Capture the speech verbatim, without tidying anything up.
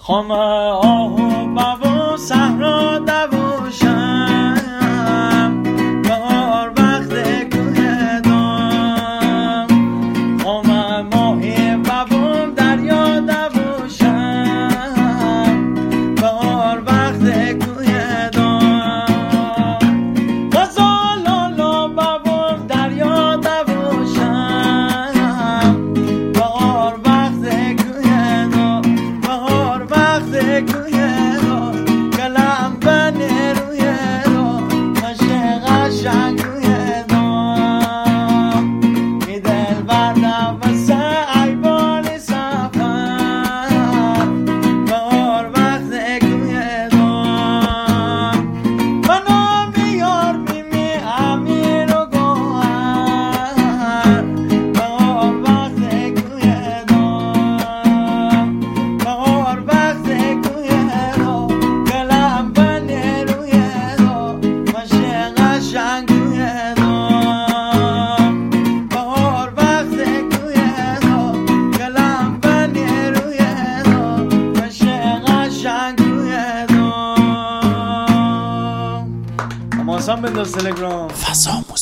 خام آه و بابا صحرا دوشم بار وقت کوه دام خام ماهی بابا دریا دوشم بار وقت کوه دام غزالالا بابا دریا دوشم بار وقت کوه دام بار وقت کوه دام کلم بنه روی دام مشه قشنگ کوه دام می دل بردم واسه ایوان سفر بار وقت کوه دام منو بیار بیمی امیر و گوهر بار وقت کوه دام بار وقت کوه دام کلم بنه روی دام مشه قشنگ کوه دام بار وقت کوه دام کلم بنه روی دام مشه قشنگ کوه دام. اما آسان بنداز تلگرام. فضا